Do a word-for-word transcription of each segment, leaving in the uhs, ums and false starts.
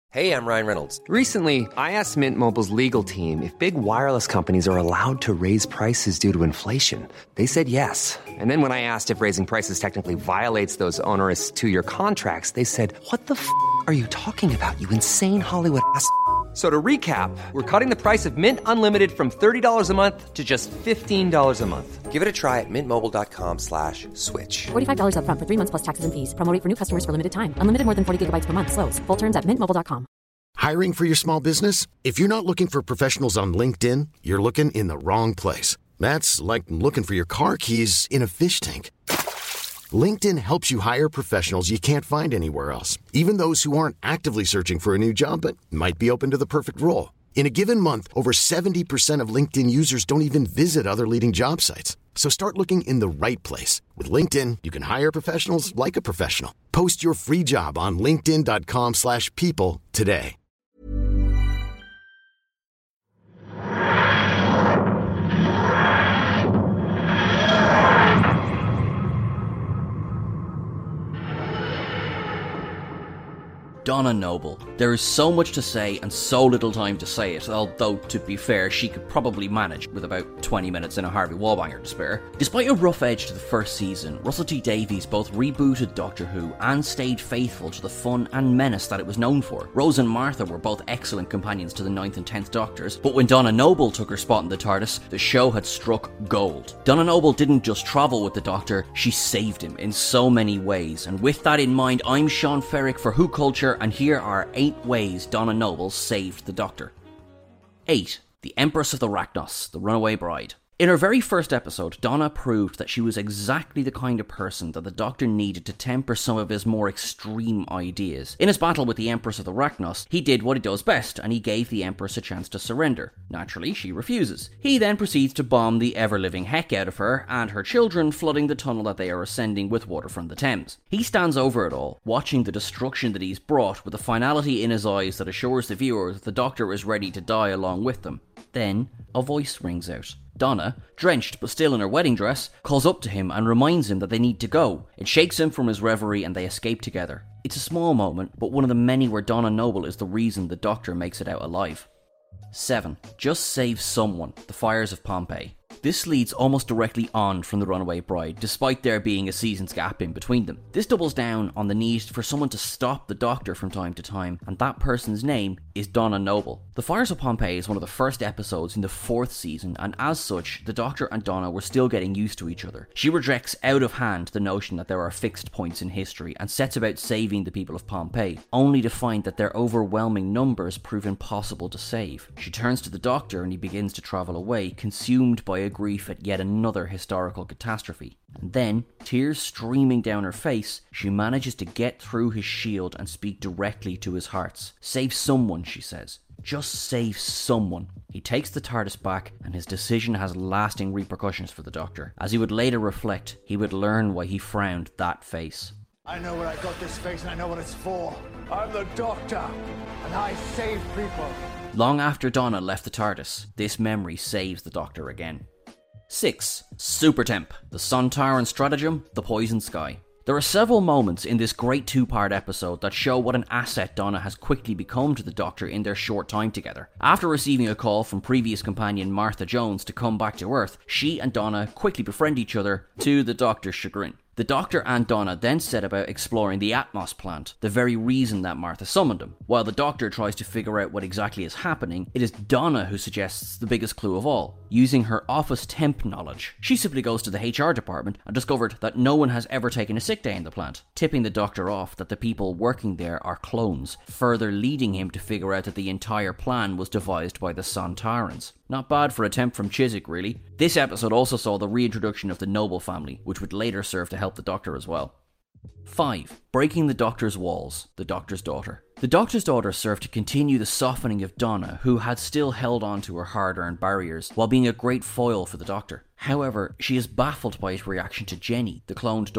Hey, I'm Ryan Reynolds. Recently, I asked Mint Mobile's legal team if big wireless companies are allowed to raise prices due to inflation. They said yes. And then when I asked if raising prices technically violates those onerous two-year contracts, they said, what the f*** are you talking about, you insane Hollywood ass f- So to recap, we're cutting the price of Mint Unlimited from thirty dollars a month to just fifteen dollars a month. Give it a try at mintmobile.com slash switch. forty-five dollars up front for three months plus taxes and fees. Promo rate for new customers for limited time. Unlimited more than forty gigabytes per month. Slows full terms at mint mobile dot com. Hiring for your small business? If you're not looking for professionals on LinkedIn, you're looking in the wrong place. That's like looking for your car keys in a fish tank. LinkedIn helps you hire professionals you can't find anywhere else, even those who aren't actively searching for a new job but might be open to the perfect role. In a given month, over seventy percent of LinkedIn users don't even visit other leading job sites. So start looking in the right place. With LinkedIn, you can hire professionals like a professional. Post your free job on linkedin.com slash people today. Donna Noble. There is so much to say and so little time to say it, although, to be fair, she could probably manage with about twenty minutes in a Harvey Wallbanger to spare. Despite a rough edge to the first season, Russell T Davies both rebooted Doctor Who and stayed faithful to the fun and menace that it was known for. Rose and Martha were both excellent companions to the ninth and tenth Doctors, but when Donna Noble took her spot in the TARDIS, the show had struck gold. Donna Noble didn't just travel with the Doctor, she saved him in so many ways, and with that in mind, I'm Sean Ferrick for Who Culture, and here are eight ways Donna Noble saved the Doctor. eight. The Empress of the Rachnos, the Runaway Bride. In her very first episode, Donna proved that she was exactly the kind of person that the Doctor needed to temper some of his more extreme ideas. In his battle with the Empress of the Rachnos, he did what he does best, and he gave the Empress a chance to surrender. Naturally, she refuses. He then proceeds to bomb the ever-living heck out of her and her children, flooding the tunnel that they are ascending with water from the Thames. He stands over it all, watching the destruction that he's brought with a finality in his eyes that assures the viewer that the Doctor is ready to die along with them. Then, a voice rings out. Donna, drenched but still in her wedding dress, calls up to him and reminds him that they need to go. It shakes him from his reverie and they escape together. It's a small moment, but one of the many where Donna Noble is the reason the Doctor makes it out alive. seven. Just save someone. The Fires of Pompeii. This leads almost directly on from The Runaway Bride, despite there being a season's gap in between them. This doubles down on the need for someone to stop the Doctor from time to time, and that person's name is Donna Noble. The Fires of Pompeii is one of the first episodes in the fourth season, and as such, the Doctor and Donna were still getting used to each other. She rejects out of hand the notion that there are fixed points in history, and sets about saving the people of Pompeii, only to find that their overwhelming numbers prove impossible to save. She turns to the Doctor and he begins to travel away, consumed by a grief at yet another historical catastrophe. And then, tears streaming down her face, she manages to get through his shield and speak directly to his hearts. Save someone, she says. Just save someone. He takes the TARDIS back, and his decision has lasting repercussions for the Doctor. As he would later reflect, he would learn why he frowned that face. I know where I got this face and I know what it's for. I'm the Doctor, and I save people. Long after Donna left the TARDIS, this memory saves the Doctor again. six. Supertemp, the Sontaran Stratagem, the Poison Sky. There are several moments in this great two-part episode that show what an asset Donna has quickly become to the Doctor in their short time together. After receiving a call from previous companion Martha Jones to come back to Earth, she and Donna quickly befriend each other, to the Doctor's chagrin. The Doctor and Donna then set about exploring the Atmos plant, the very reason that Martha summoned him. While the Doctor tries to figure out what exactly is happening, it is Donna who suggests the biggest clue of all, using her office temp knowledge. She simply goes to the H R department and discovered that no one has ever taken a sick day in the plant, tipping the Doctor off that the people working there are clones, further leading him to figure out that the entire plan was devised by the Sontarans. Not bad for a temp from Chiswick, really. This episode also saw the reintroduction of the Noble family, which would later serve to help the Doctor as well. five. Breaking the Doctor's walls, the Doctor's daughter. The Doctor's daughter served to continue the softening of Donna, who had still held on to her hard-earned barriers, while being a great foil for the Doctor. However, she is baffled by his reaction to Jenny, the cloned daughter.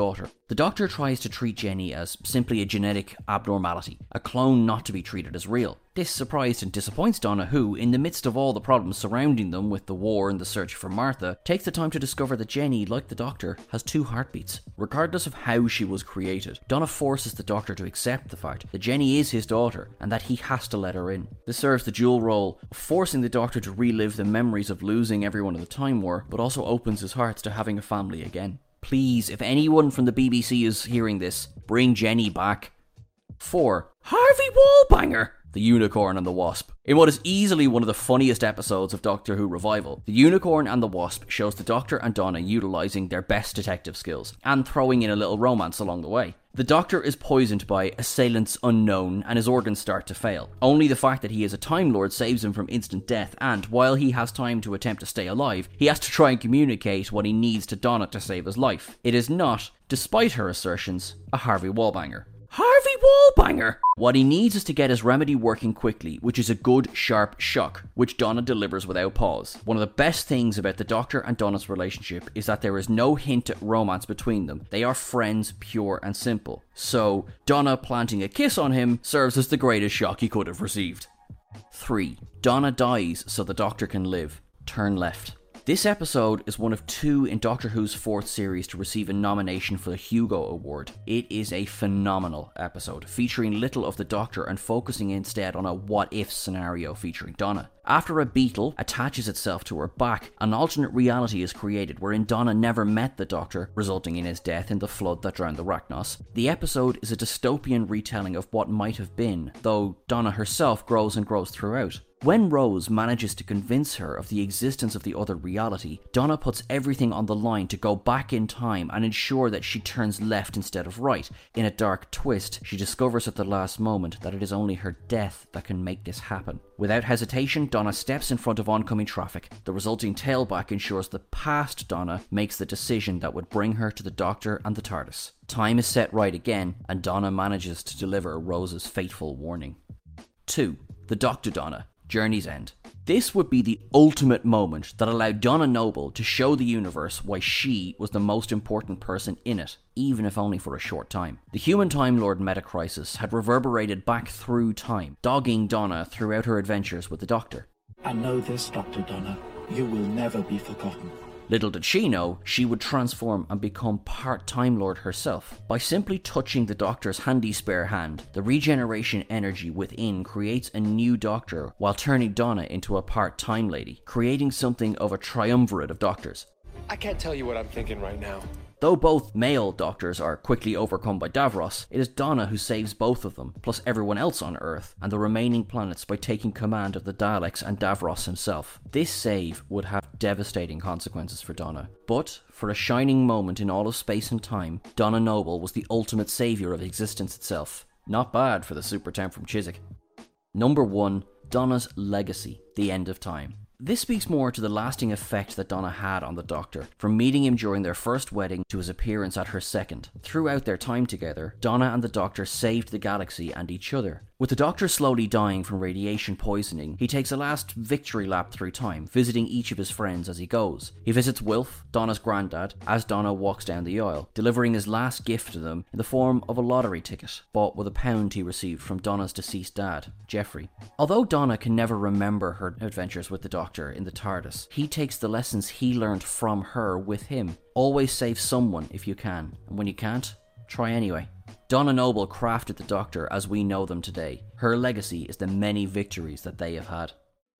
The doctor tries to treat Jenny as simply a genetic abnormality, a clone not to be treated as real. This surprised and disappoints Donna, who, in the midst of all the problems surrounding them with the war and the search for Martha, takes the time to discover that Jenny, like the doctor, has two heartbeats. Regardless of how she was created, Donna forces the doctor to accept the fact that Jenny is his daughter and that he has to let her in. This serves the dual role of forcing the doctor to relive the memories of losing everyone in the Time War, but also opens his heart to having a family again. Please, if anyone from the B B C is hearing this, bring Jenny back. four. Harvey Wallbanger! The Unicorn and the Wasp. In what is easily one of the funniest episodes of Doctor Who Revival, The Unicorn and the Wasp shows the Doctor and Donna utilising their best detective skills, and throwing in a little romance along the way. The Doctor is poisoned by assailants unknown, and his organs start to fail. Only the fact that he is a Time Lord saves him from instant death, and while he has time to attempt to stay alive, he has to try and communicate what he needs to Donna to save his life. It is not, despite her assertions, a Harvey Wallbanger. Harvey Wallbanger! What he needs is to get his remedy working quickly, which is a good, sharp shock, which Donna delivers without pause. One of the best things about the Doctor and Donna's relationship is that there is no hint at romance between them. They are friends, pure and simple. So, Donna planting a kiss on him serves as the greatest shock he could have received. three. Donna dies so the Doctor can live. Turn left. This episode is one of two in Doctor Who's fourth series to receive a nomination for the Hugo Award. It is a phenomenal episode, featuring little of the Doctor and focusing instead on a what-if scenario featuring Donna. After a beetle attaches itself to her back, an alternate reality is created wherein Donna never met the Doctor, resulting in his death in the flood that drowned the Rachnos. The episode is a dystopian retelling of what might have been, though Donna herself grows and grows throughout. When Rose manages to convince her of the existence of the other reality, Donna puts everything on the line to go back in time and ensure that she turns left instead of right. In a dark twist, she discovers at the last moment that it is only her death that can make this happen. Without hesitation, Donna steps in front of oncoming traffic. The resulting tailback ensures the past Donna makes the decision that would bring her to the Doctor and the TARDIS. Time is set right again, and Donna manages to deliver Rose's fateful warning. two. The Doctor Donna. Journey's End. This would be the ultimate moment that allowed Donna Noble to show the universe why she was the most important person in it, even if only for a short time. The human Time Lord meta-crisis had reverberated back through time, dogging Donna throughout her adventures with the Doctor. I know this, Doctor Donna. You will never be forgotten. Little did she know, she would transform and become part Time Lord herself. By simply touching the Doctor's handy spare hand, the regeneration energy within creates a new Doctor while turning Donna into a part Time Lady, creating something of a triumvirate of Doctors. I can't tell you what I'm thinking right now. Though both male Doctors are quickly overcome by Davros, it is Donna who saves both of them, plus everyone else on Earth and the remaining planets by taking command of the Daleks and Davros himself. This save would have devastating consequences for Donna, but for a shining moment in all of space and time, Donna Noble was the ultimate saviour of existence itself. Not bad for the Super Temp from Chiswick. Number one. Donna's legacy, the end of time. This speaks more to the lasting effect that Donna had on the Doctor, from meeting him during their first wedding to his appearance at her second. Throughout their time together, Donna and the Doctor saved the galaxy and each other. With the Doctor slowly dying from radiation poisoning, he takes a last victory lap through time, visiting each of his friends as he goes. He visits Wilf, Donna's granddad, as Donna walks down the aisle, delivering his last gift to them in the form of a lottery ticket, bought with a pound he received from Donna's deceased dad, Geoffrey. Although Donna can never remember her adventures with the Doctor in the TARDIS, he takes the lessons he learned from her with him. Always save someone if you can, and when you can't, try anyway. Donna Noble crafted the Doctor as we know them today. Her legacy is the many victories that they have had.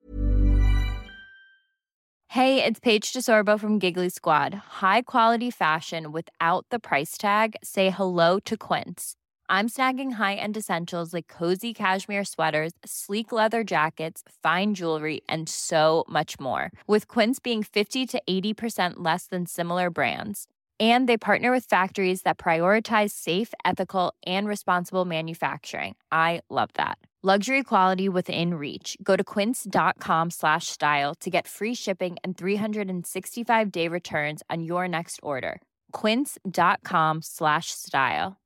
Hey, it's Paige DeSorbo from Giggly Squad. High quality fashion without the price tag. Say hello to Quince. I'm snagging high-end essentials like cozy cashmere sweaters, sleek leather jackets, fine jewelry, and so much more. With Quince being fifty to eighty percent less than similar brands. And they partner with factories that prioritize safe, ethical, and responsible manufacturing. I love that. Luxury quality within reach. Go to quince.com slash style to get free shipping and three sixty-five day returns on your next order. Quince.com slash style.